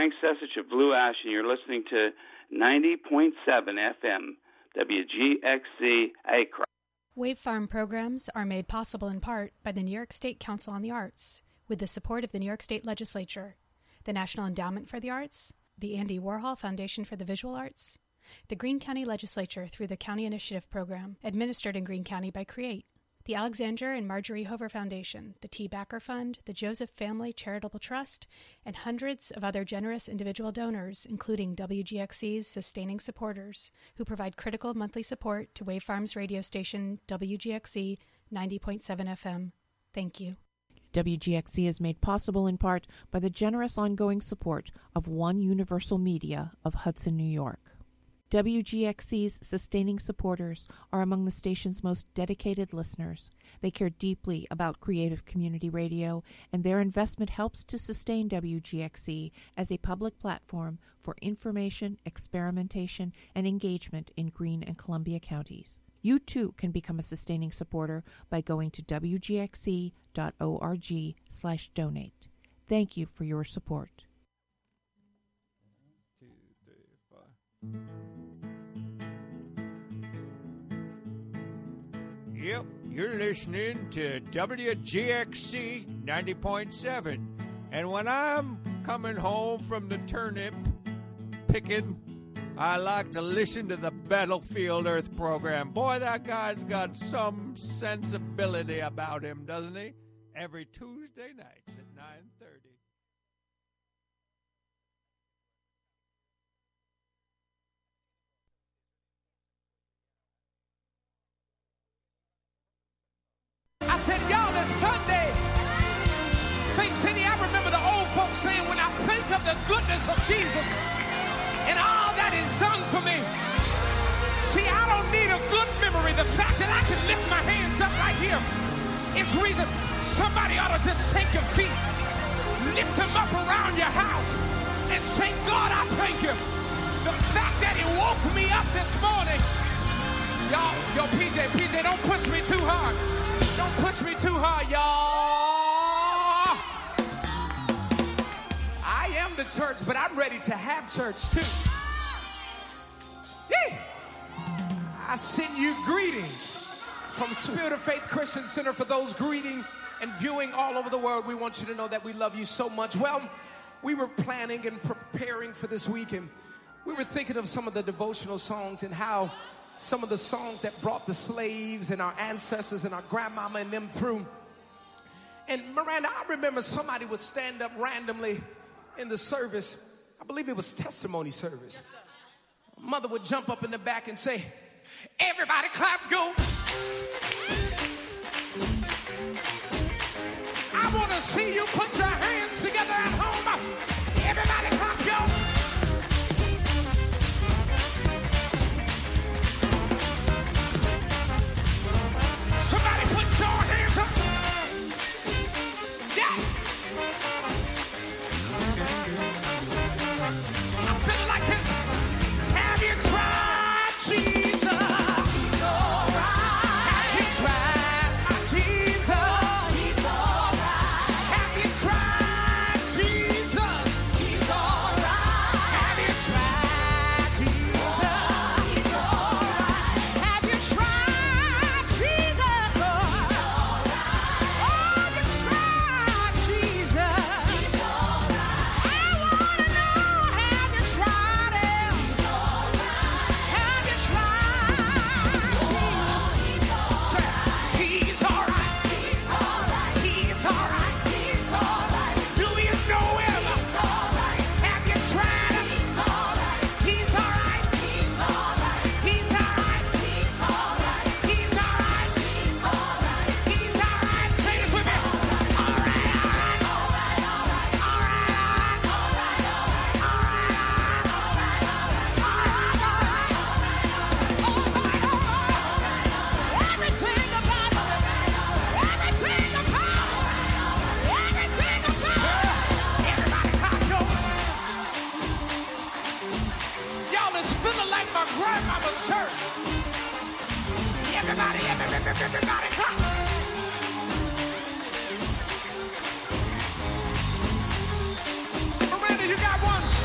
Frank Sesich of Blue Ash, and you're listening to 90.7 FM, WGXC Akron. Wave Farm programs are made possible in part by the New York State Council on the Arts, with the support of the New York State Legislature, the National Endowment for the Arts, the Andy Warhol Foundation for the Visual Arts, the Greene County Legislature through the County Initiative Program, administered in Greene County by CREATE, the Alexander and Marjorie Hover Foundation, the T. Backer Fund, the Joseph Family Charitable Trust, and hundreds of other generous individual donors, including WGXC's sustaining supporters, who provide critical monthly support to Wave Farms radio station WGXC 90.7 FM. Thank you. WGXC is made possible in part by the generous ongoing support of One Universal Media of Hudson, New York. WGXC's sustaining supporters are among the station's most dedicated listeners. They care deeply about creative community radio, and their investment helps to sustain WGXC as a public platform for information, experimentation, and engagement in Greene and Columbia counties. You too can become a sustaining supporter by going to wgxc.org/donate. Thank you for your support. 1, 2, 3, 4. Yep, you're listening to WGXC 90.7. And when I'm coming home from the turnip picking, I like to listen to the Battlefield Earth program. Boy, that guy's got some sensibility about him, doesn't he? Every Tuesday night at 9:30. I said, y'all, it's Sunday. Faith City, I remember the old folks saying, when I think of the goodness of Jesus and all that is done for me. See, I don't need a good memory. The fact that I can lift my hands up right here, it's reason. Somebody ought to just take your feet, lift them up around your house, and say, God, I thank you. The fact that he woke me up this morning. Y'all, yo, PJ, don't push me too hard. Don't push me too hard, y'all. I am the church, but I'm ready to have church too. Yay. I send you greetings from Spirit of Faith Christian Center. For those greeting and viewing all over the world, we want you to know that we love you so much. Well, we were planning and preparing for this week, and we were thinking of some of the devotional songs and how some of the songs that brought the slaves and our ancestors and our grandmama and them through. And Miranda, I remember somebody would stand up randomly in the service. I believe it was testimony service. Yes, mother would jump up in the back and say, everybody clap, go. I want to see you put your hands together at home. Everybody clap, go. Somebody put your hands up. Yeah. I'm feeling like this. Have you tried Jesus? He's all right. Have you tried Jesus? He's all right. Have you tried Jesus? He's all right. Have you tried Jesus? He's all right. Have you tried Jesus? Everybody clap. Miranda, you got one.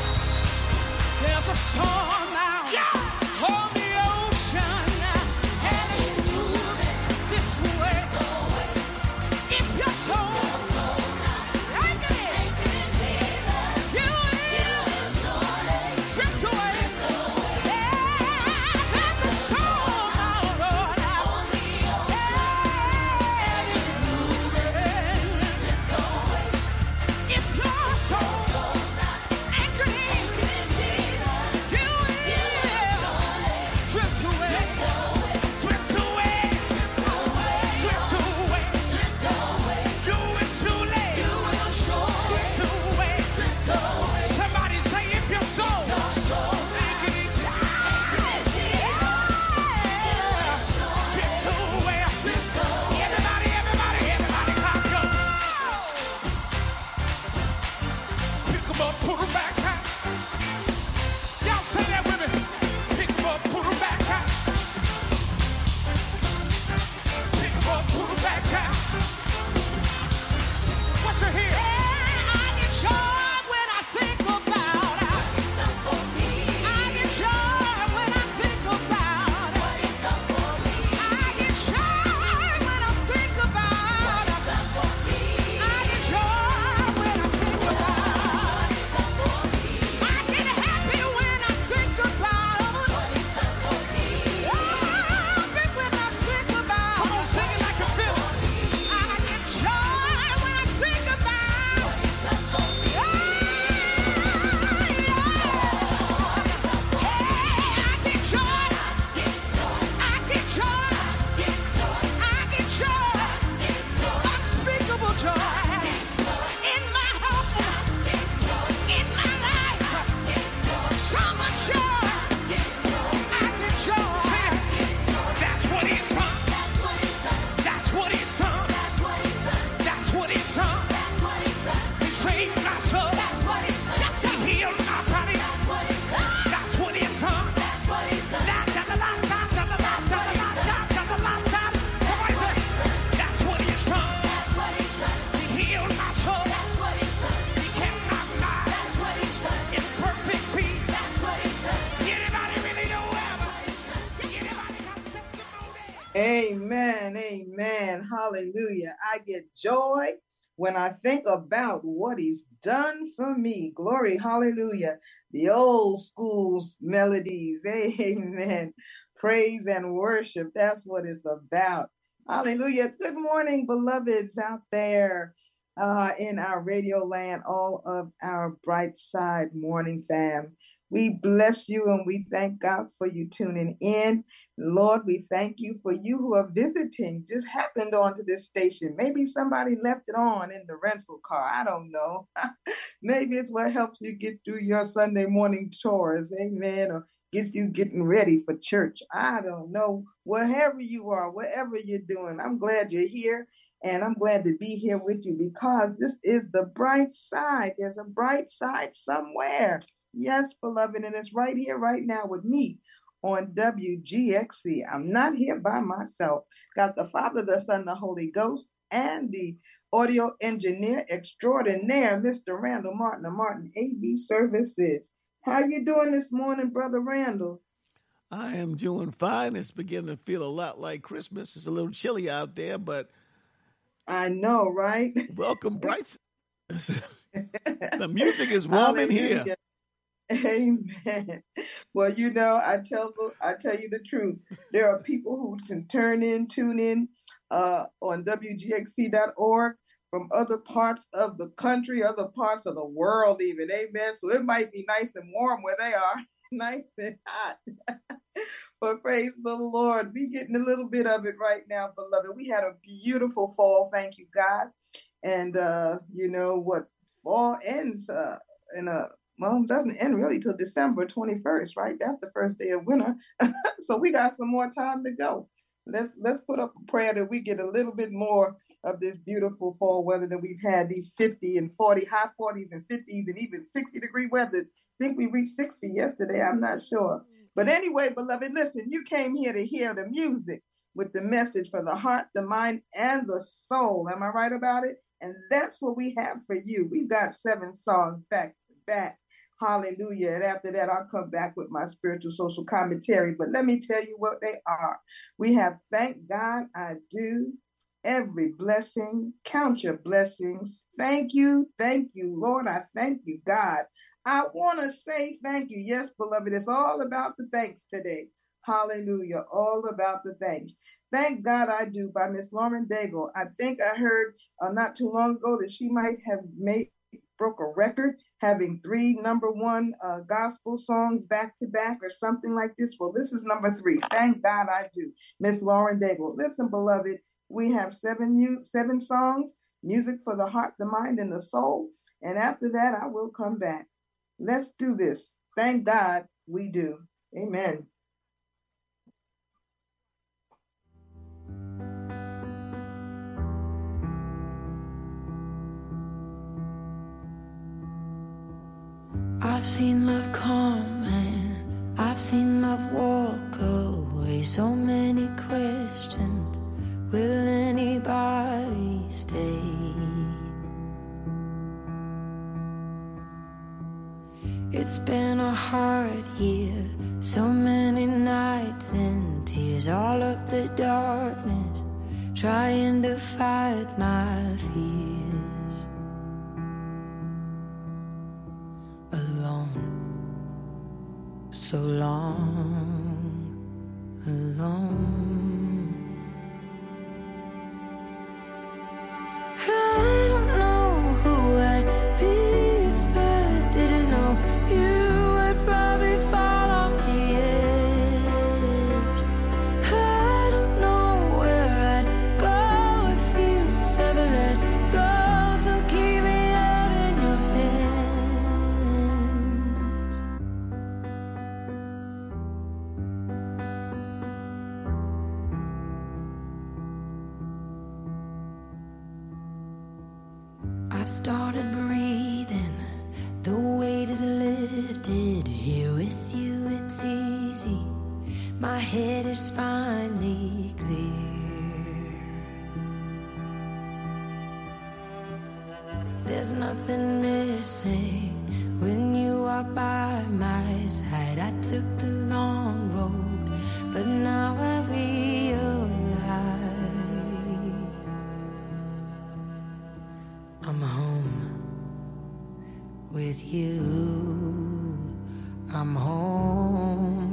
Amen. Amen. Hallelujah. I get joy when I think about what he's done for me. Glory. Hallelujah. The old school melodies. Amen. Praise and worship. That's what it's about. Hallelujah. Good morning, beloveds out there in our radio land, all of our Bright Side Morning fam. We bless you and we thank God for you tuning in. Lord, we thank you for you who are visiting, just happened onto this station. Maybe somebody left it on in the rental car. I don't know. Maybe it's what helps you get through your Sunday morning chores. Amen. Or gets you getting ready for church. I don't know. Wherever you are, whatever you're doing, I'm glad you're here. And I'm glad to be here with you because this is the bright side. There's a bright side somewhere. Yes, beloved, and it's right here, right now with me on WGXC. I'm not here by myself. Got the Father, the Son, the Holy Ghost, and the audio engineer extraordinaire, Mr. Randall Martin of Martin AV Services. How you doing this morning, Brother Randall? I am doing fine. It's beginning to feel a lot like Christmas. It's a little chilly out there, but I know, right? Welcome, Bright. The music is warm in here. Amen. Well, you know, I tell you the truth. There are people who can tune in on WGXC.org from other parts of the country, other parts of the world even. Amen. So it might be nice and warm where they are, nice and hot. But praise the Lord. We getting a little bit of it right now, beloved. We had a beautiful fall, thank you, God. And you know what? Fall ends it doesn't end really till December 21st, right? That's the first day of winter. So we got some more time to go. Let's put up a prayer that we get a little bit more of this beautiful fall weather that we've had, these 50 and 40, high 40s and 50s and even 60-degree weathers. I think we reached 60 yesterday. I'm not sure. But anyway, beloved, listen, you came here to hear the music with the message for the heart, the mind, and the soul. Am I right about it? And that's what we have for you. We got 7 songs back to back. Hallelujah. And after that, I'll come back with my spiritual social commentary. But let me tell you what they are. We have Thank God I Do, Every Blessing, Count Your Blessings. Thank you, Lord. I thank you, God. I want to say thank you. Yes, beloved, it's all about the thanks today. Hallelujah. All about the thanks. Thank God I Do by Miss Lauren Daigle. I think I heard not too long ago that she might have broke a record having 3 number 1 gospel songs back to back or something like this. Well, this is number 3. Thank God I Do. Miss Lauren Daigle. Listen, beloved, we have 7 songs, music for the heart, the mind, and the soul. And after that, I will come back. Let's do this. Thank God we do. Amen. I've seen love come and I've seen love walk away. So many questions, will anybody stay? It's been a hard year, so many nights and tears, all of the darkness, trying to fight my fears. Alone, so long, alone. I don't know who I'd be if I didn't know you would probably fall off the edge. I don't know where I'd go if you never let go, so keep me out in your hands. I started breathing, the weight is lifted. Here with you it's easy, my head is finally clear. There's nothing missing when you are by my side. I took the long road, but now I realize with you, I'm home.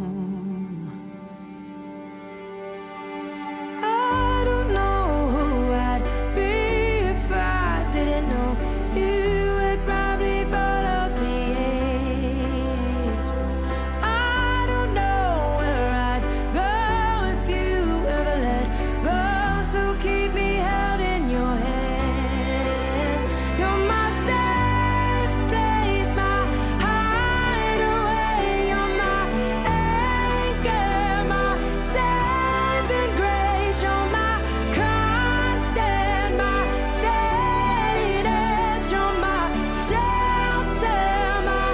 I don't know who I'd be if I didn't know you had probably fall off the edge. I don't know where I'd go if you ever let go, so keep me held in your hands. You're my safe place, my hideaway. You're my anchor, my saving grace. You're my constant, my steadiness. You're my shelter, my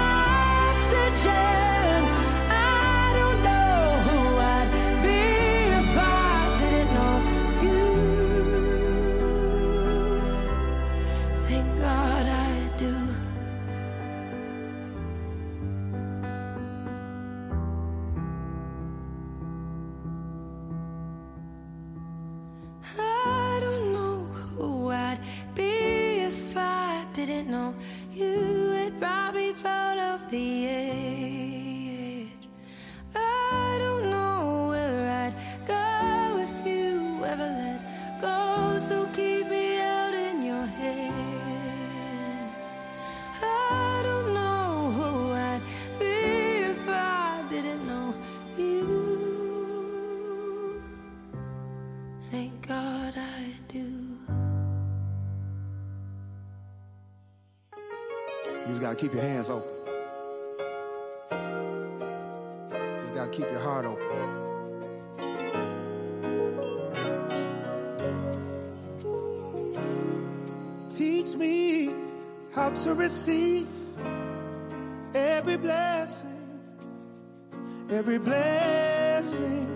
oxygen. I don't know who I'd be if I didn't know you. Thank God I do. I don't know who I'd be if I didn't know you had probably fall off the edge. I don't know where I'd go if you ever let go, so keep me out in your hands. I don't know who I'd be if I didn't know you. Thank God I do. You just gotta keep your hands open. Just gotta keep your heart open. Teach me how to receive every blessing, every blessing.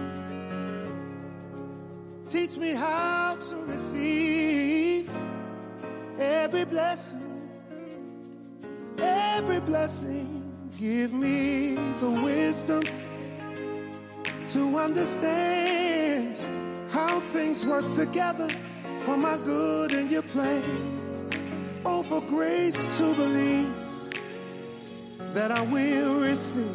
Teach me how to receive every blessing, every blessing. Give me the wisdom to understand how things work together for my good and your plan. Oh, for grace to believe that I will receive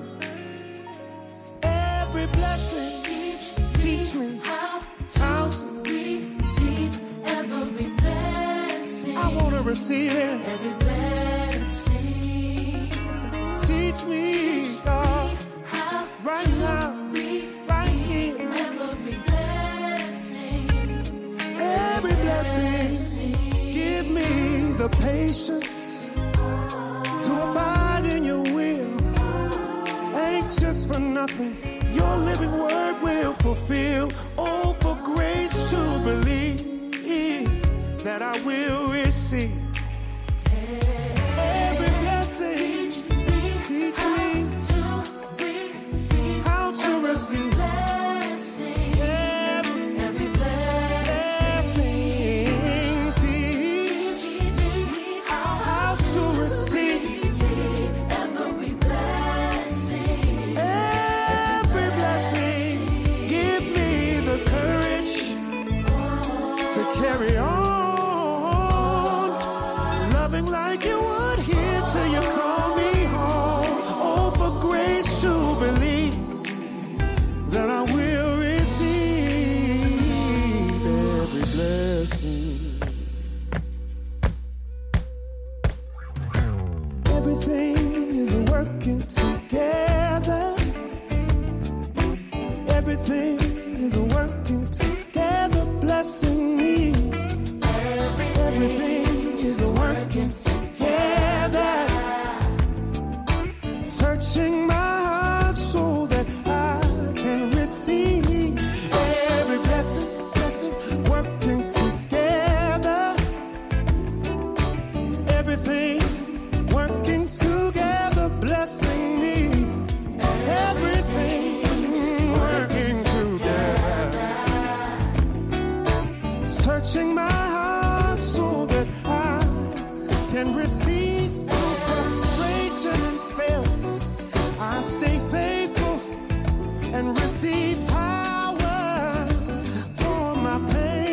every blessing. Teach me how to receive every blessing. I want to receive it. Every blessing. Teach me, God, right now, right here. Every blessing. Every blessing. Give me the patience to abide in your will. Anxious for nothing, your living word will fulfill. Oh, for grace to believe that I will receive every blessing. Teach me how to receive every blessing. Teach me how to receive every blessing. Every blessing. Give me the courage to carry on, loving like you would here till you call me home. Oh, for grace to believe that I will receive every blessing. Everything is working together. Everything is working together, blessing me. Everything is working together. Searching my heart so that I can receive every blessing, working together. Everything working together, blessing me. Everything working together. Searching my heart so that I can receive frustration and fail. I stay faithful and receive power for my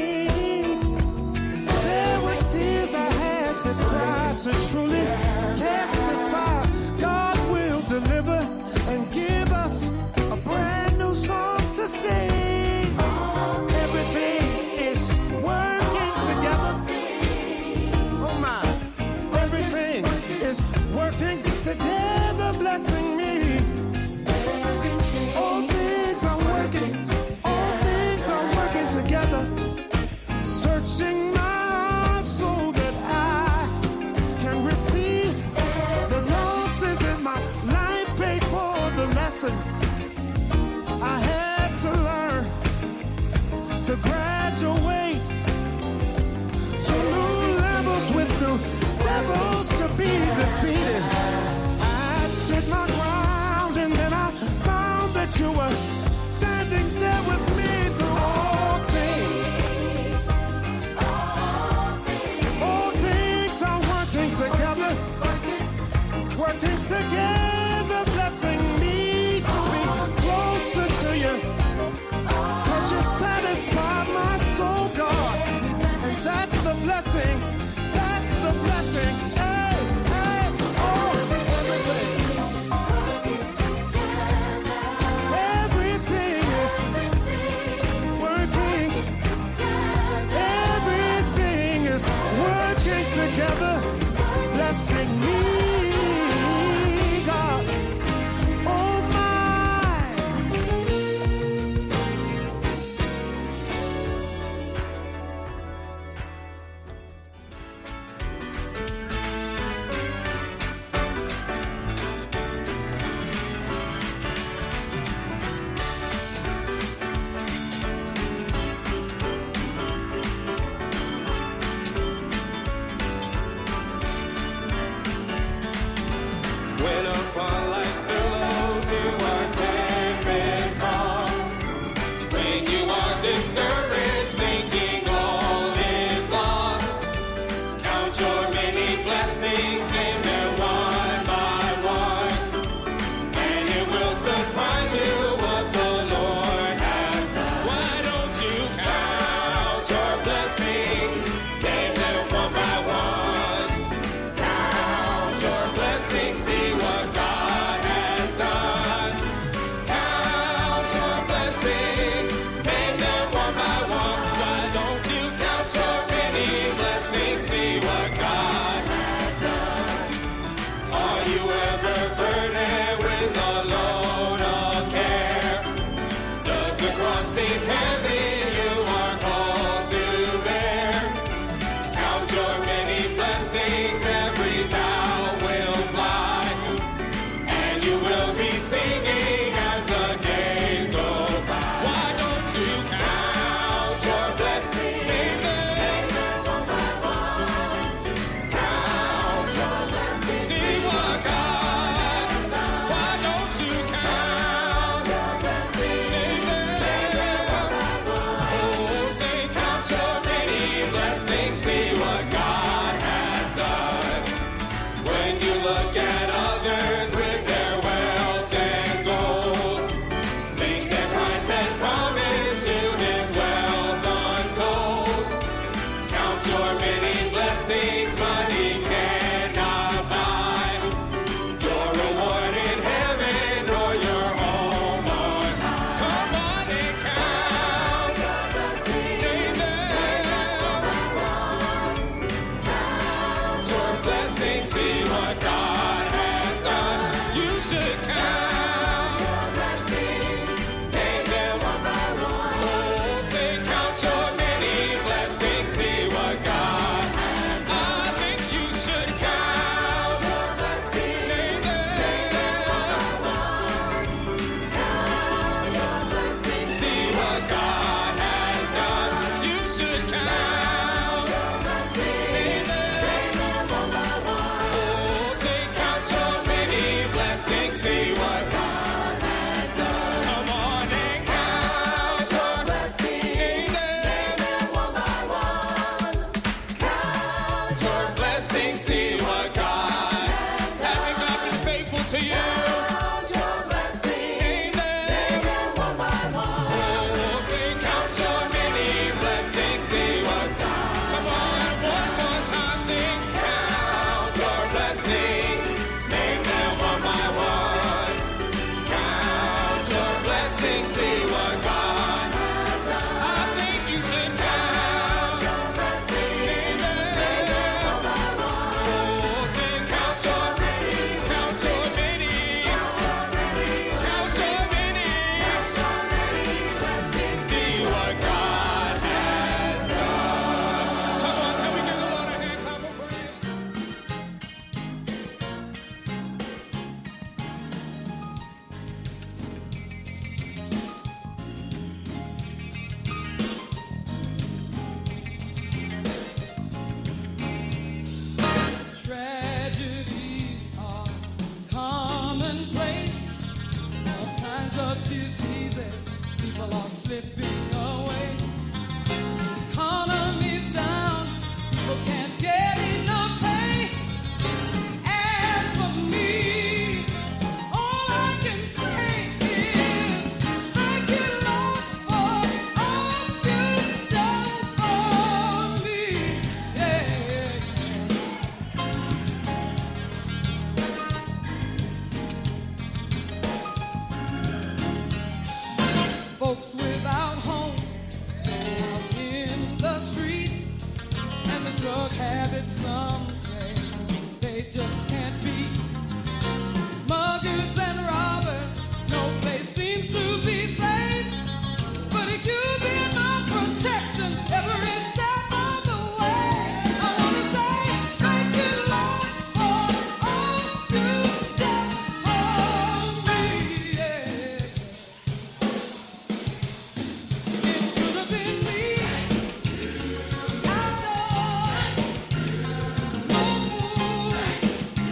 pain. There were tears I had to cry to truly tell lessons I had to learn to graduate to new levels with new devils to be defeated. I stood my ground and then I found that you were standing there with me through all things. All things are working together, working together, blessing me to be closer to you. 'Cause you satisfy my soul, God, and that's the blessing. That's the blessing. Hey, hey, oh, everything. Everything is working. Everything is working together, blessing me, God. Oh my. When upon life's billows you are tempest-tossed, when you are discouraged, thinking all is lost, count your many blessings, name them one by one, and it will surprise you what the Lord has done. Why don't you count your blessings, name them one by one, count your blessings, see what God has done. Count your blessings, name them one by one. Why don't you count your many blessings, see what God has done. Are you ever burdened with a load of care? Does the cross seem heavy you are called to bear? Count your many blessings, every bow will fly, and you will be singing as the days go by. Why don't you count your blessings, name them one by one, count your blessings, see what God has done. Why don't you count your blessings, name them one by one, oh, say count your many blessings, see what God has done. When you look at others with their wealth and people are slipping away. Economy's down, people can't get enough pay. As for me, all I can say is thank you, Lord, for all you've done for me. Yeah. Folks without homes out in the streets, and the drug habits, some say they just can't beat. Muggers and robbers, no place seems to be safe. But you've been my protection every step of the way. I want to say thank you, Lord, for all you've done for me. Yeah. It could have been me. I know no fool.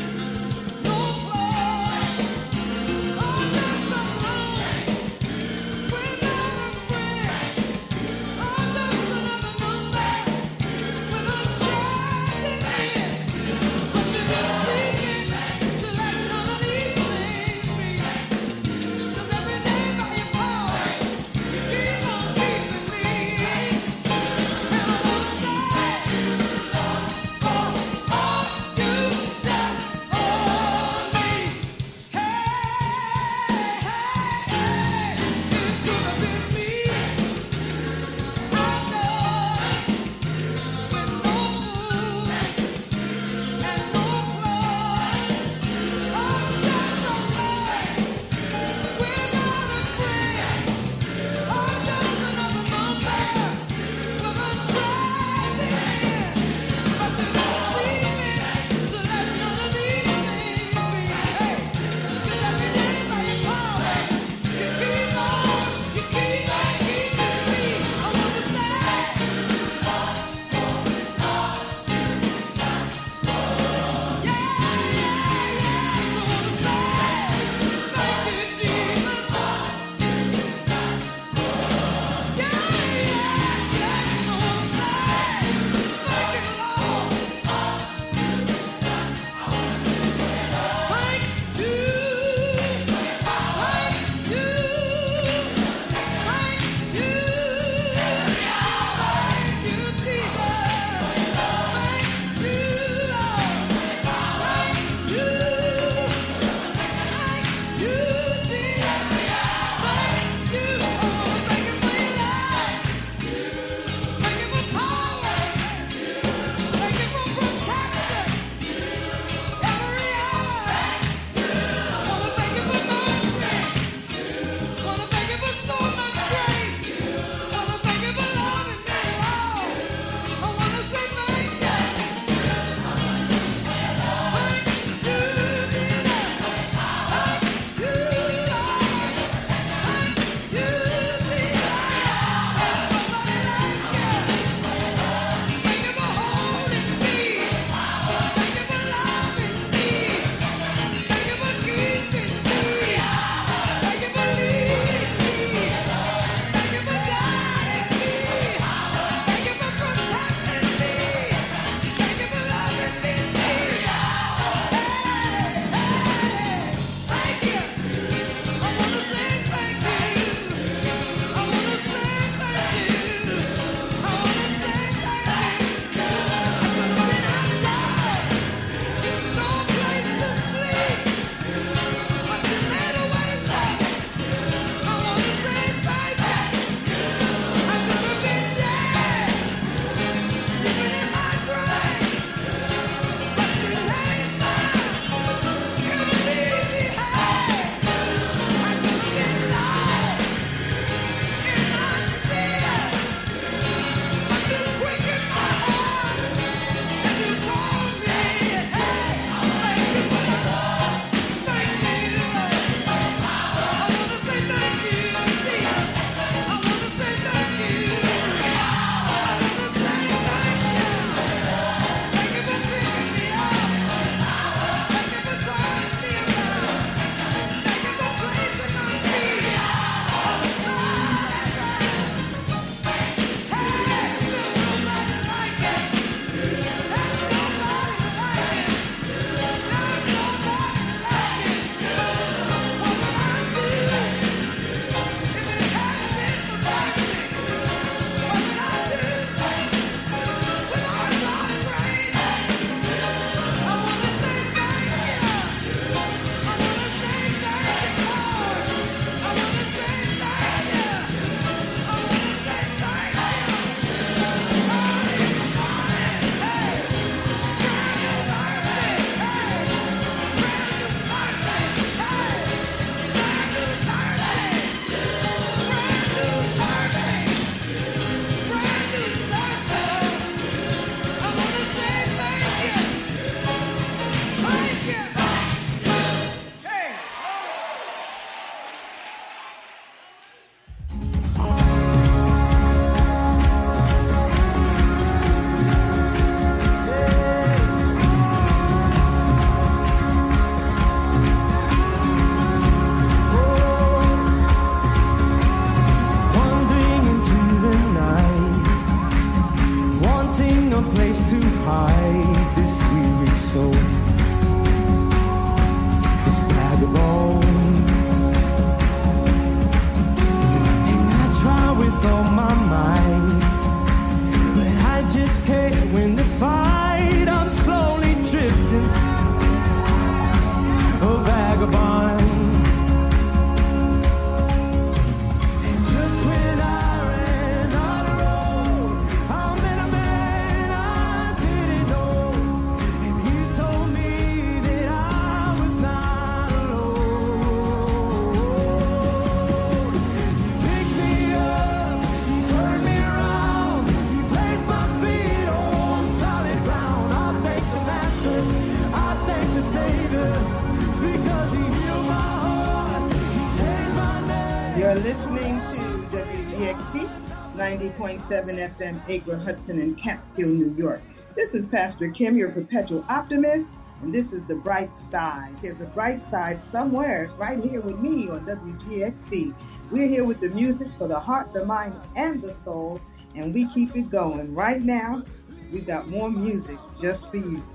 You're listening to WGXC 90.7 FM, Acre, Hudson, and Catskill, New York. This is Pastor Kim, your perpetual optimist, and this is The Bright Side. There's a bright side somewhere right here with me on WGXC. We're here with the music for the heart, the mind, and the soul, and we keep it going. Right now, we got more music just for you.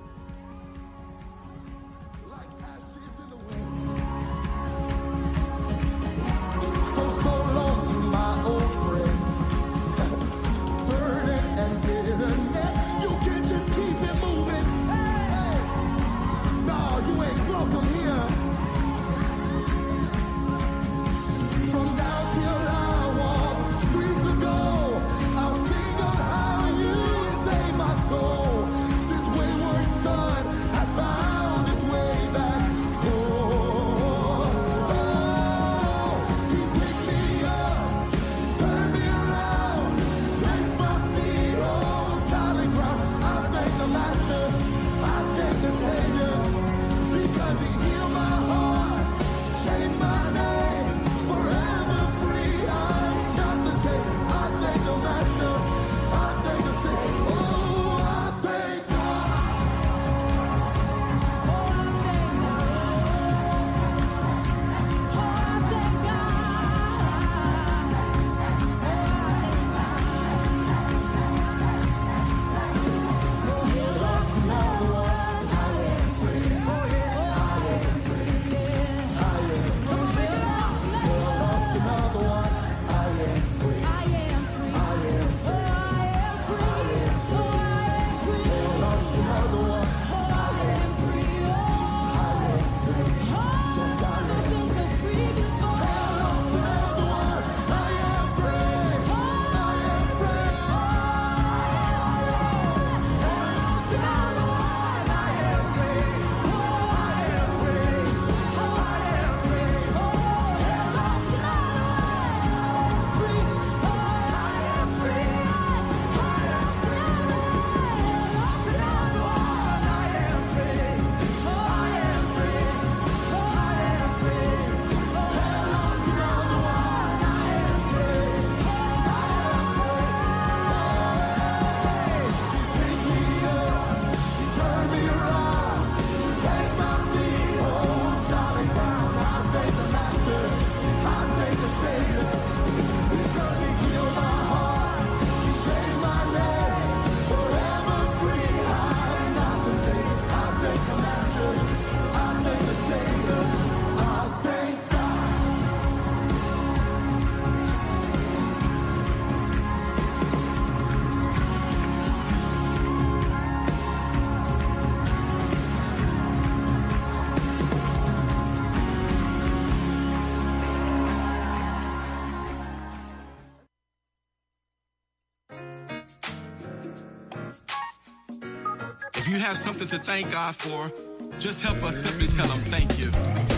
If you have something to thank God for, just help us simply tell him thank you.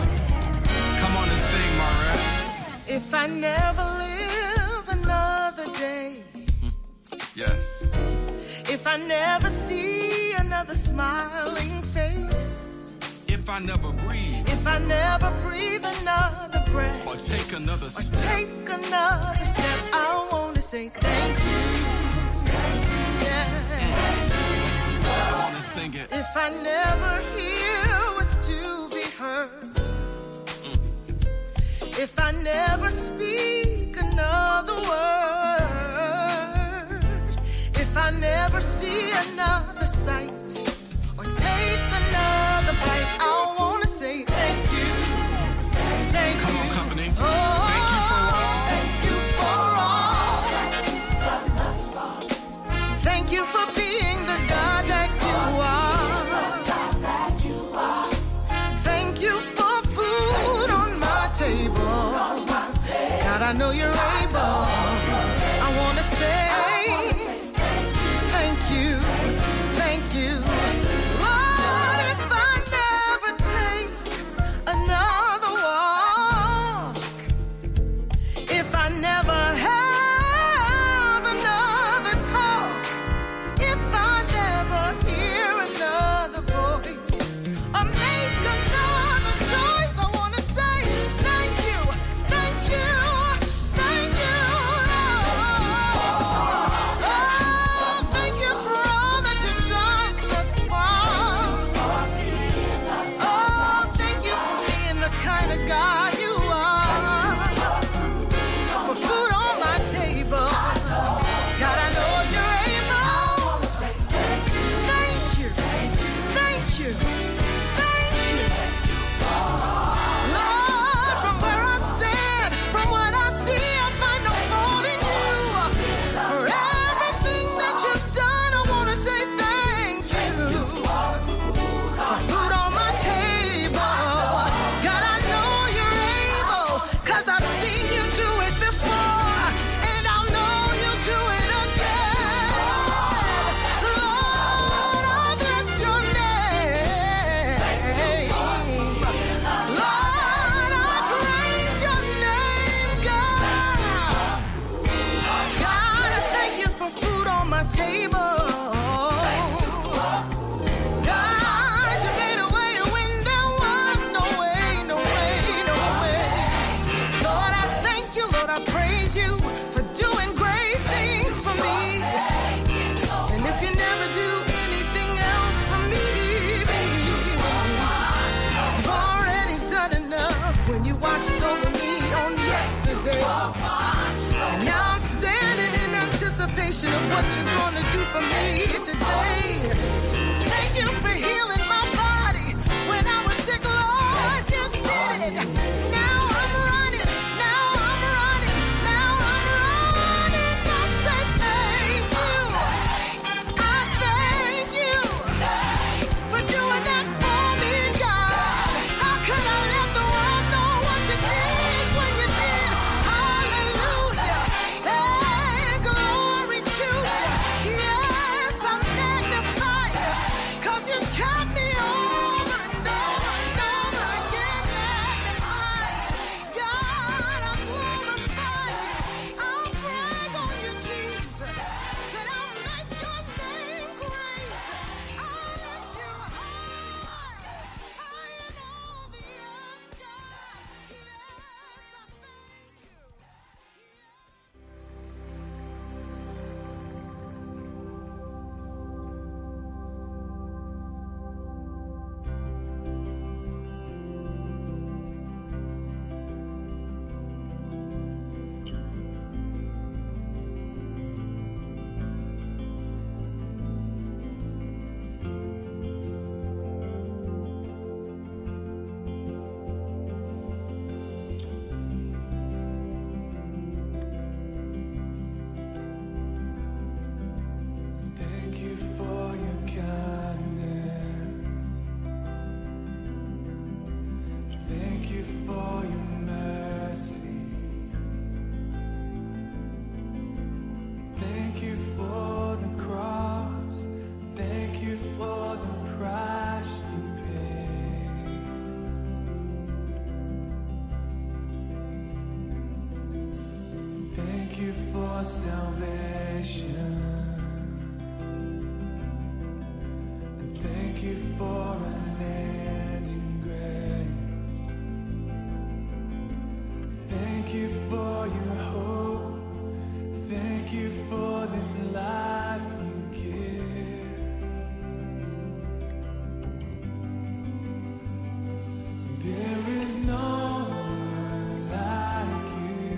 Come on and sing, Maria. If I never live another day, yes. If I never see another smiling face, if I never breathe, if I never breathe another breath, or take another step, I want to say thank you. Sing it. If I never hear what's to be heard, if I never speak another word, if I never see another sight or take another bite, I want to say thank you. Thank Come you. on, company. Oh, thank you for all. Thank you for all. Thank you for being the God that you are. Thank you for food on my table. God, I know you're able. I want to say thank you. Thank you. Lord, if I never take another walk, if I never have another talk, if I never hear another voice or make another choice, I want to say thank you, thank you, anticipation of what you're gonna do for me today. Thank you for healing my body when I was sick, Lord. You did it. Now I'm running. Now I'm running. Now I'm running. I say thank you. I thank you for doing that for me, God. How could I let the world know what you did when you did? Hallelujah. Hey, glory to you. Yes, I magnify you, 'cause you got me over and over and over again. Magnify you. God, I glorify you. I'll brag on you, Jesus. Said I'll make your name great. I'll lift you high, high in all the earth, God. Yes, I thank you. Thank you for your kindness. Thank you for your mercy. Thank you for the cross. Thank you for the price you paid. Thank you for salvation. Thank you for unending grace. Thank you for your hope. Thank you for this life you give. There is no one like you.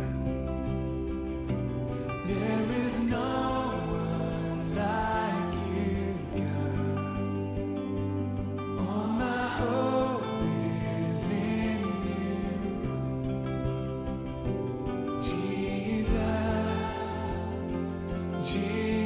There is no one like you, God. All my hope is in you, Jesus, Jesus.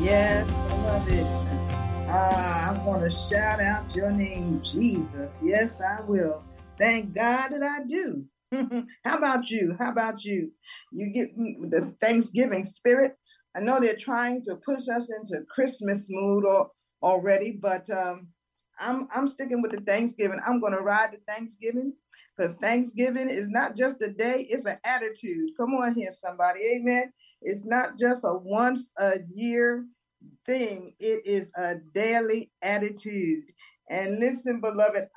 Yes, beloved. I want to shout out your name, Jesus. Yes, I will. Thank God that I do. How about you? How about you? You get the Thanksgiving spirit. I know they're trying to push us into Christmas mood already, but I'm sticking with the Thanksgiving. I'm going to ride the Thanksgiving because Thanksgiving is not just a day, it's an attitude. Come on here, somebody. Amen. It's not just a once a year thing. It is a daily attitude. And listen, beloved,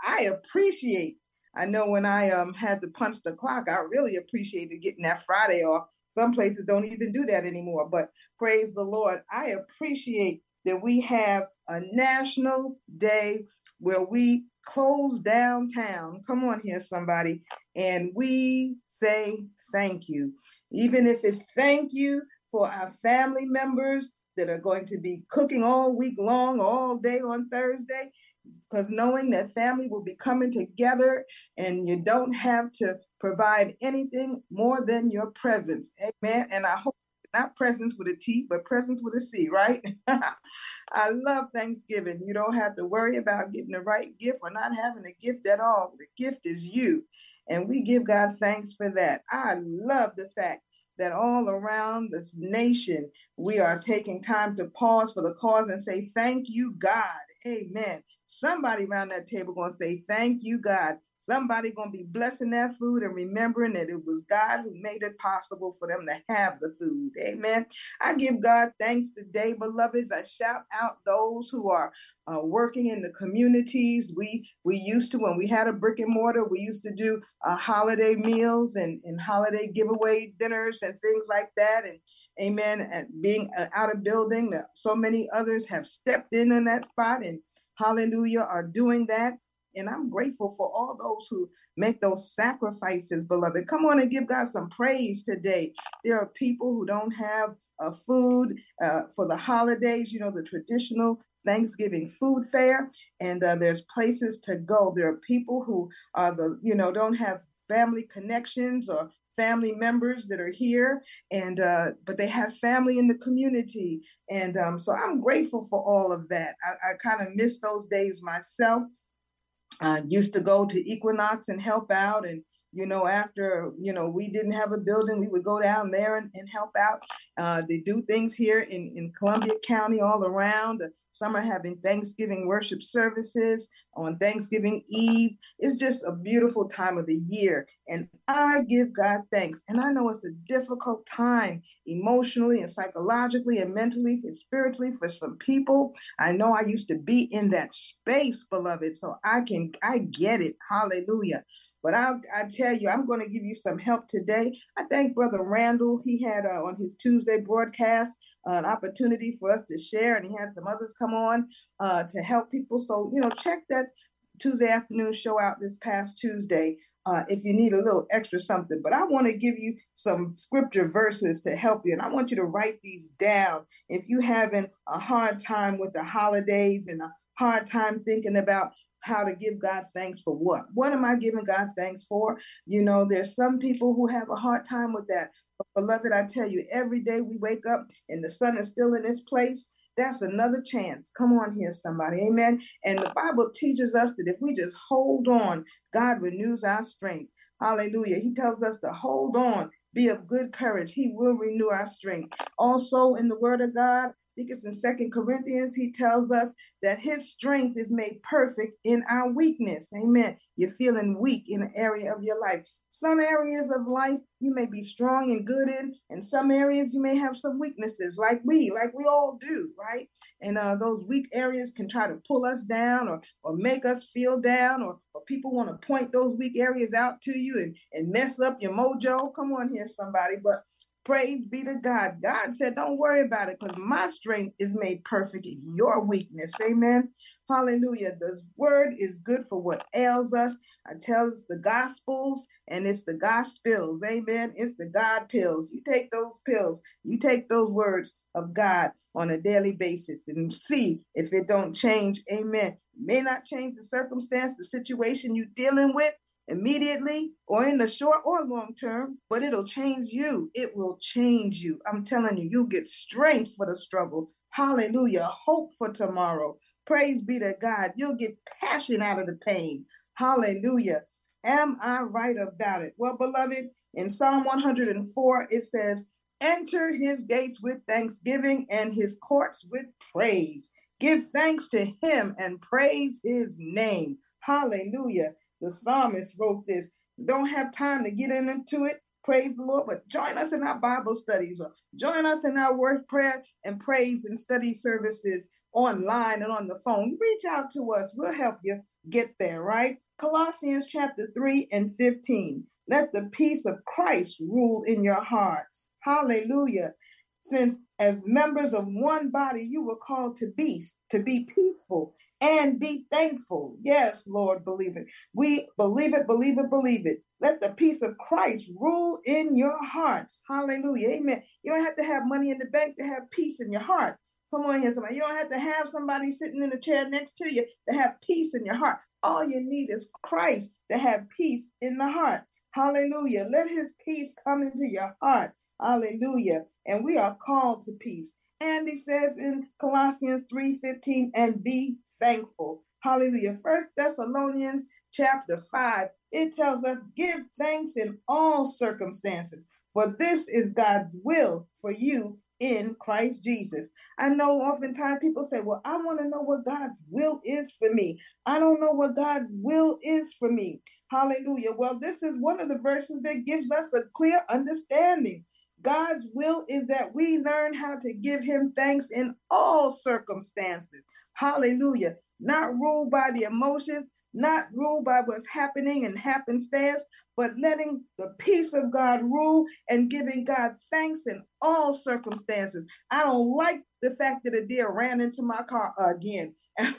I know when I had to punch the clock, I really appreciated getting that Friday off. Some places don't even do that anymore, but praise the Lord. I appreciate that we have a national day where we close downtown. Come on here, somebody. And we say thank you. Even if it's thank you for our family members that are going to be cooking all week long, all day on Thursday, because knowing that family will be coming together and you don't have to provide anything more than your presence. Amen. And I hope not presence with a T, but presence with a C, right? I love Thanksgiving. You don't have to worry about getting the right gift or not having a gift at all. The gift is you. And we give God thanks for that. I love the fact that all around this nation, we are taking time to pause for the cause and say, thank you, God. Amen. Somebody around that table going to say, thank you, God. Somebody going to be blessing that food and remembering that it was God who made it possible for them to have the food. Amen. I give God thanks today, beloveds. I shout out those who are working in the communities. We used to, when we had a brick and mortar, we used to do holiday meals and holiday giveaway dinners and things like that. And amen. And being out of building, so many others have stepped in that spot and hallelujah, are doing that. And I'm grateful for all those who make those sacrifices, beloved. Come on and give God some praise today. There are people who don't have food for the holidays, the traditional Thanksgiving food fair, and there's places to go. There are people who are don't have family connections or family members that are here, and but they have family in the community. And so I'm grateful for all of that. I kind of miss those days myself. I used to go to Equinox and help out. And, after, we didn't have a building, we would go down there and help out. They do things here in Columbia County all around. Some are having Thanksgiving worship services on Thanksgiving Eve. It's just a beautiful time of the year. And I give God thanks. And I know it's a difficult time emotionally and psychologically and mentally and spiritually for some people. I know I used to be in that space, beloved, so I get it. Hallelujah. But I tell you, I'm going to give you some help today. I thank Brother Randall. He had on his Tuesday broadcast an opportunity for us to share, and he had some others come on to help people. So, check that Tuesday afternoon show out this past Tuesday if you need a little extra something. But I want to give you some scripture verses to help you, and I want you to write these down. If you're having a hard time with the holidays and a hard time thinking about how to give God thanks for what? What am I giving God thanks for? There's some people who have a hard time with that. But beloved, I tell you, every day we wake up and the sun is still in its place, that's another chance. Come on here, somebody. Amen. And the Bible teaches us that if we just hold on, God renews our strength. Hallelujah. He tells us to hold on, be of good courage. He will renew our strength. Also in the word of God, I think it's in 2 Corinthians, he tells us that his strength is made perfect in our weakness. Amen. You're feeling weak in an area of your life. Some areas of life you may be strong and good in, and some areas you may have some weaknesses like we all do, right? And those weak areas can try to pull us down or make us feel down, or people want to point those weak areas out to you and mess up your mojo. Come on here, somebody. But praise be to God. God said, don't worry about it because my strength is made perfect in your weakness. Amen. Hallelujah. The word is good for what ails us. I tell it's the gospels and it's the gospels. Amen. It's the God pills. You take those pills. You take those words of God on a daily basis and see if it don't change. Amen. It may not change the circumstance, the situation you're dealing with immediately or in the short or long term, but it'll change you. It will change you. I'm telling you, you'll get strength for the struggle. Hallelujah. Hope for tomorrow. Praise be to God. You'll get passion out of the pain. Hallelujah. Am I right about it? Well, beloved, in Psalm 104, it says, enter his gates with thanksgiving and his courts with praise. Give thanks to him and praise his name. Hallelujah. The psalmist wrote this. Don't have time to get into it. Praise the Lord. But join us in our Bible studies. Or join us in our word, prayer, and praise and study services online and on the phone. Reach out to us. We'll help you get there, right? Colossians chapter 3 and 15. Let the peace of Christ rule in your hearts. Hallelujah. Since as members of one body, you were called to be peaceful and be thankful. Yes, Lord, believe it. We believe it, believe it, believe it. Let the peace of Christ rule in your hearts. Hallelujah. Amen. You don't have to have money in the bank to have peace in your heart. Come on here, somebody. You don't have to have somebody sitting in the chair next to you to have peace in your heart. All you need is Christ to have peace in the heart. Hallelujah. Let his peace come into your heart. Hallelujah. And we are called to peace. And he says in Colossians 3:15, and be thankful. Hallelujah. 1 Thessalonians chapter 5, it tells us, give thanks in all circumstances, for this is God's will for you in Christ Jesus. I know oftentimes people say, well, I want to know what God's will is for me. I don't know what God's will is for me. Hallelujah. Well, this is one of the verses that gives us a clear understanding. God's will is that we learn how to give him thanks in all circumstances. Hallelujah. Not ruled by the emotions, not ruled by what's happening and happenstance, but letting the peace of God rule and giving God thanks in all circumstances. I don't like the fact that a deer ran into my car again.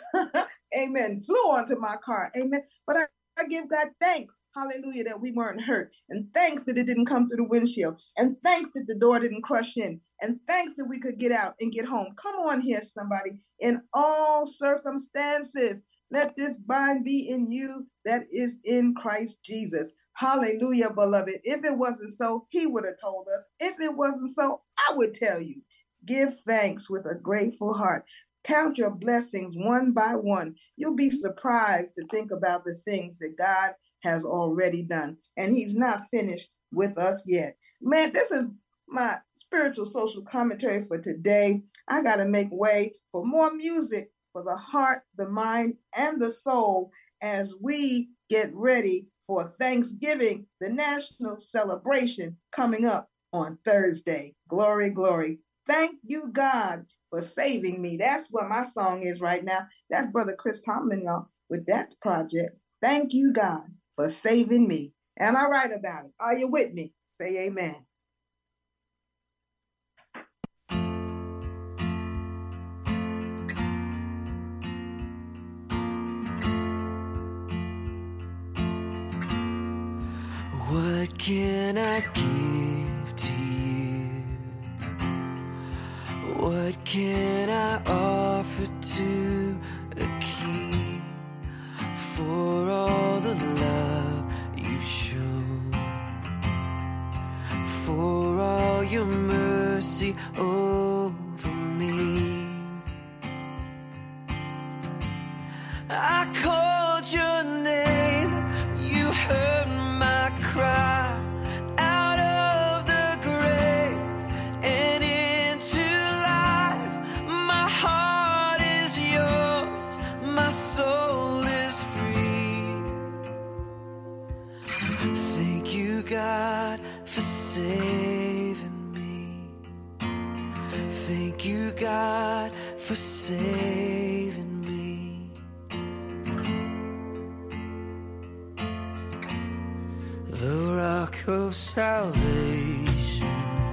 Amen. Flew onto my car. Amen. But I give God thanks, hallelujah, that we weren't hurt. And thanks that it didn't come through the windshield. And thanks that the door didn't crush in. And thanks that we could get out and get home. Come on here, somebody. In all circumstances, let this mind be in you that is in Christ Jesus. Hallelujah, beloved. If it wasn't so, he would have told us. If it wasn't so, I would tell you. Give thanks with a grateful heart. Count your blessings one by one. You'll be surprised to think about the things that God has already done. And he's not finished with us yet. Man, this is my spiritual social commentary for today. I got to make way for more music for the heart, the mind, and the soul as we get ready for Thanksgiving, the national celebration coming up on Thursday. Glory, glory. Thank you, God, for saving me. That's what my song is right now. That's Brother Chris Tomlin, y'all, with that project. Thank you, God, for saving me. Am I right about it? Are you with me? Say amen. What can I give to you? What can I offer to a king for all the love you've shown, for all your mercy over me? I called your name, you heard my cry out of the grave and into life. My heart is yours, my soul is free. Thank you, God, for saving me. Thank you, God, for saving me. The rock of salvation,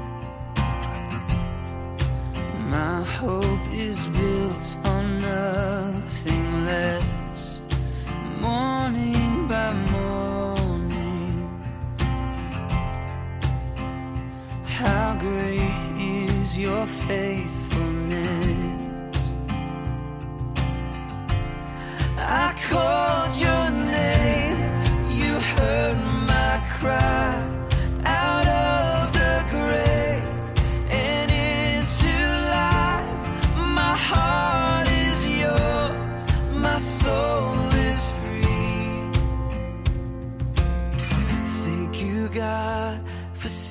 my hope is built on nothing less. Morning by morning, how great is your faithfulness. I called your name, you heard my cry out of the grave and into life.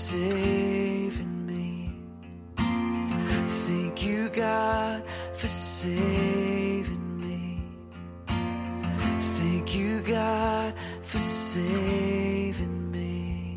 saving me. Thank you, God, for saving me. Thank you, God, for saving me.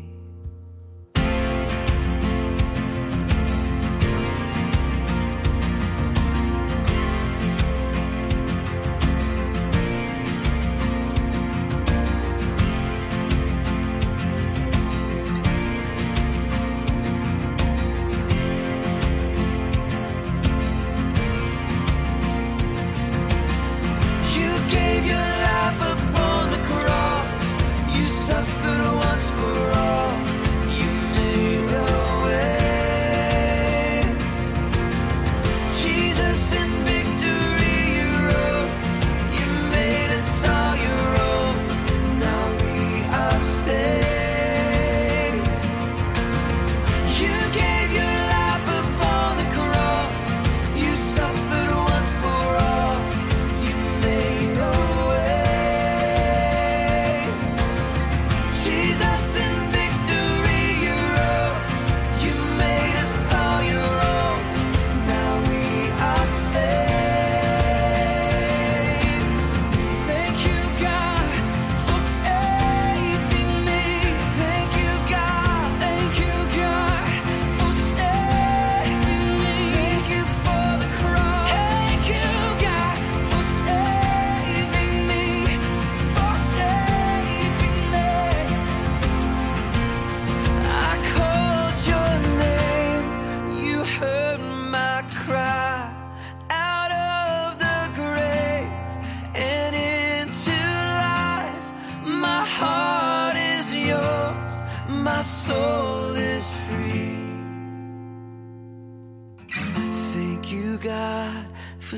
For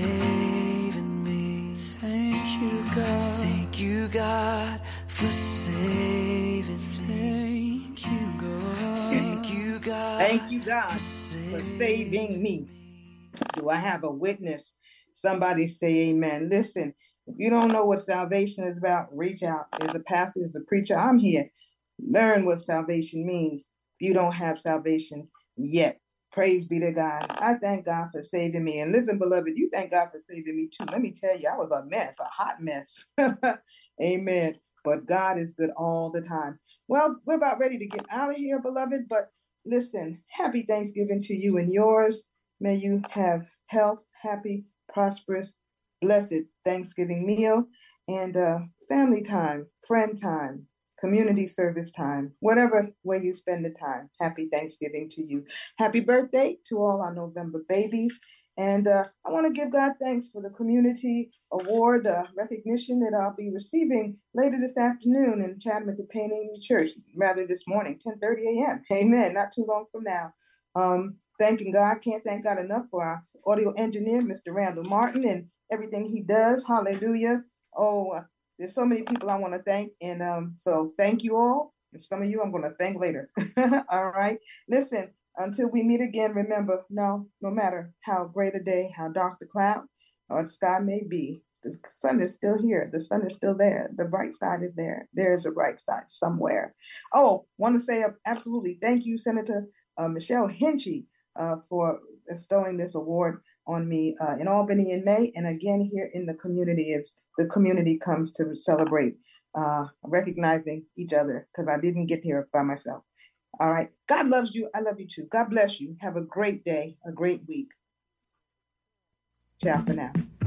saving me. Thank you, God. Thank you, God, for saving me. Thank you, God. Thank you, God. Thank you, God, for saving me. Do I have a witness? Somebody say amen. Listen, if you don't know what salvation is about, reach out. There's a pastor, there's a preacher. I'm here. Learn what salvation means. If you don't have salvation yet, praise be to God. I thank God for saving me. And listen, beloved, you thank God for saving me too. Let me tell you, I was a mess, a hot mess. Amen. But God is good all the time. Well, we're about ready to get out of here, beloved. But listen, happy Thanksgiving to you and yours. May you have health, happy, prosperous, blessed Thanksgiving meal and family time, friend time, community service time, whatever way you spend the time. Happy Thanksgiving to you. Happy birthday to all our November babies. And I want to give God thanks for the community award recognition that I'll be receiving later this afternoon in Chatham-at-the-Painting Church, rather this morning, 10:30 a.m. Amen. Not too long from now. Thanking God. Can't thank God enough for our audio engineer, Mr. Randall Martin, and everything he does. Hallelujah. There's so many people I want to thank, and so thank you all. And some of you I'm going to thank later. All right. Listen, until we meet again, remember, no matter how gray the day, how dark the cloud or the sky may be, the sun is still here. The sun is still there. The bright side is there. There is a bright side somewhere. Oh, want to say absolutely thank you, Senator Michelle Hinchy, for bestowing this award on me in Albany in May, and again here in the community as the community comes to celebrate recognizing each other, because I didn't get here by myself. All right. God loves you. I love you too. God bless you. Have a great day, a great week. Ciao for now.